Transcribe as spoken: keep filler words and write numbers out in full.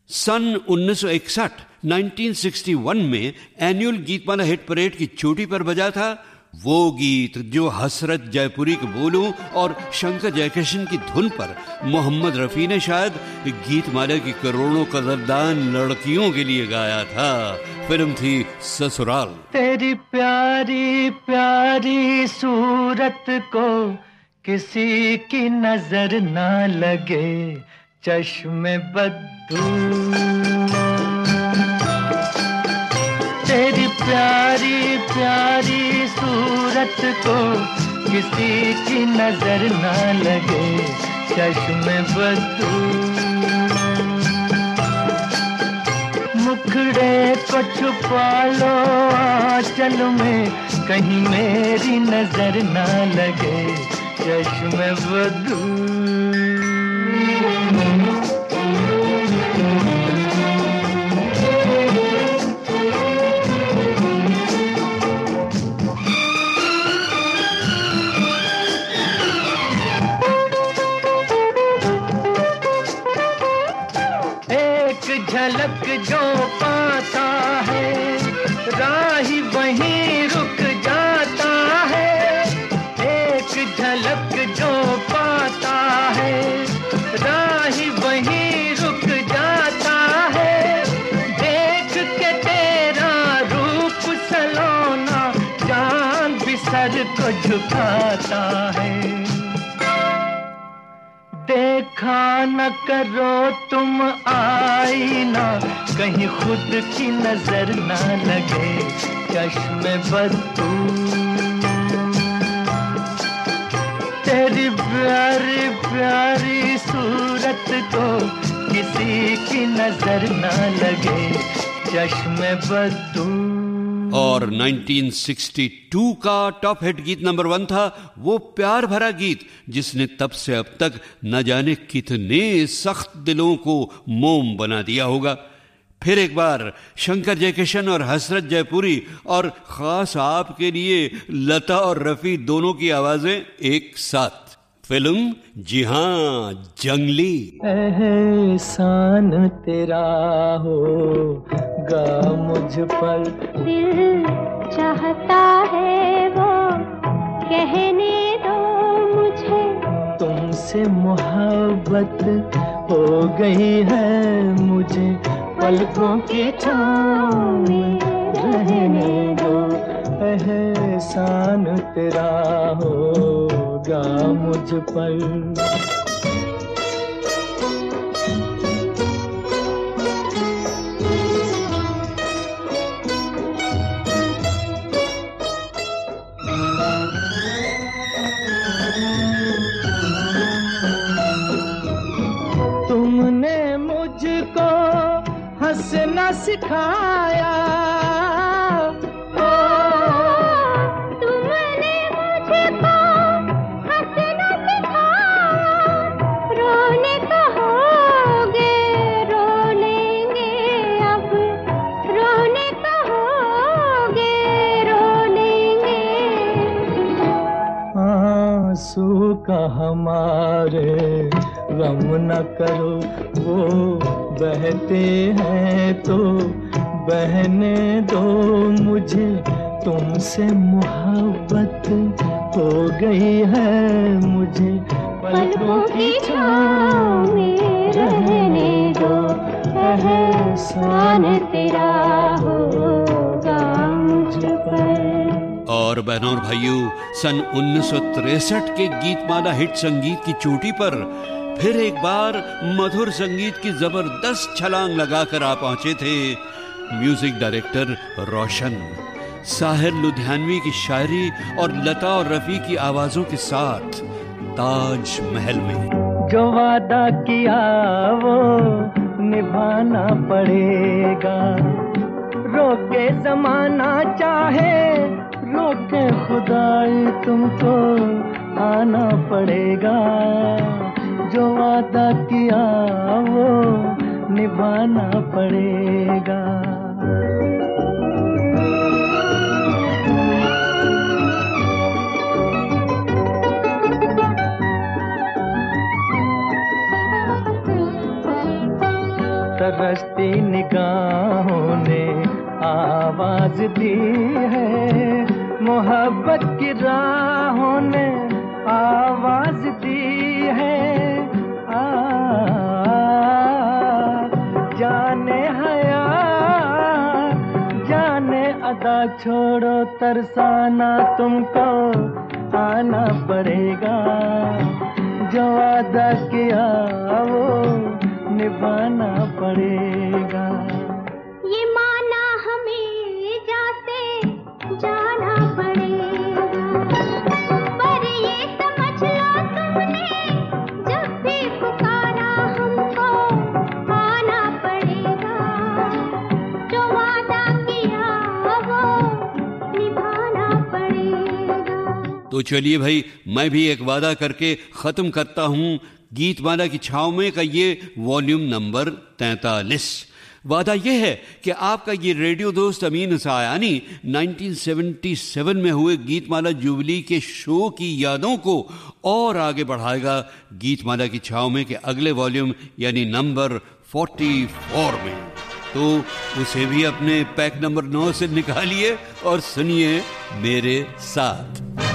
सन उन्नीस सौ इकसठ उन्नीस सौ इकसठ में एनुअल गीतमाला हिट परेड की चोटी पर बजा था वो गीत जो हसरत जयपुरी के बोलों और शंकर जयकिशन की धुन पर मोहम्मद रफी ने शायद गीतमाला की करोड़ों कदरदान लड़कियों के लिए गाया था। फिल्म थी ससुराल। तेरी प्यारी प्यारी सूरत को किसी की नजर ना लगे, चश्मे बद्दू। तेरी प्यारी प्यारी सूरत को किसी की नजर ना लगे, चश्मे बद्दू। मुखड़े को छुपा लो आंचल में, कहीं मेरी नजर ना लगे, चश्मे बद्दू। झलक जो पाता है राही वहीं रुक जाता है, एक झलक जो पाता है राही वहीं रुक जाता है। देख के तेरा रूप सलोना जान भी सर को झुकाता है। देखा न करो तुम आईना, कहीं खुद की नजर ना लगे, चश्मे बद्दू। तेरी प्यारी प्यारी सूरत को किसी की नजर ना लगे, चश्मे बद्दू। और उन्नीस सौ बासठ का टॉप हिट गीत नंबर वन था वो प्यार भरा गीत जिसने तब से अब तक न जाने कितने सख्त दिलों को मोम बना दिया होगा। फिर एक बार शंकर जयकिशन और हसरत जयपुरी और खास आपके लिए लता और रफी दोनों की आवाजें एक साथ। फिल्म जी हां जंगली। एहसान तेरा होगा मुझ पर, दिल चाहता है वो कहने दो मुझे, तुमसे मोहब्बत हो गई है मुझे, पलकों की छाँव में रहने दो। एहसान तेरा होगा मुझ पर। तुमने मुझको हंसना सिखाया, तुमने मुझको हंसना सिखाया, रोने कहोगे रो लेंगे अब, रोने कहोगे रो लेंगे। आंसू का हमारे गम न करो, वो बहते हैं तो बहने दो मुझे, तुमसे मोहब्बत हो गई है मुझे, पलकों की छाँव में रहने दो। एहसान तेरा होगा मुझ पर। और बहनों और भाइयों, सन उन्नीस सौ तिरसठ के गीतमाला हिट संगीत की चोटी पर फिर एक बार मधुर संगीत की जबरदस्त छलांग लगाकर आ पहुंचे थे म्यूजिक डायरेक्टर रोशन। साहिर लुधियानवी की शायरी और लता और रफी की आवाजों के साथ ताज महल में। जो वादा किया वो निभाना पड़ेगा, रोके जमाना चाहे रोके खुदाई, तुमको आना पड़ेगा। जो वादा किया वो निभाना पड़ेगा। तरसती निगाहों ने आवाज दी है, मोहब्बत की राहों ने आवाज दी है। आ, जाने हया जाने अदा छोड़ो तरसाना तुमको आना पड़ेगा, जो वादा किया वो निभाना पड़ेगा। ये माना हमें जाते जाना पड़ेगा, पर ये समझ लो तुमने जब भी पुकारा हमको आना पड़ेगा, जो वादा किया वो निभाना पड़ेगा। तो चलिए भाई, मैं भी एक वादा करके खत्म करता हूं गीतमाला की छाव में का ये वॉल्यूम नंबर तैंतालीस। वादा यह है कि आपका ये रेडियो दोस्त अमीन सायानी उन्नीस सौ सतहत्तर में हुए गीतमाला जुबली के शो की यादों को और आगे बढ़ाएगा गीतमाला की छाव में के अगले वॉल्यूम यानी नंबर चौवालीस में। तो उसे भी अपने पैक नंबर नौ से निकालिए और सुनिए मेरे साथ।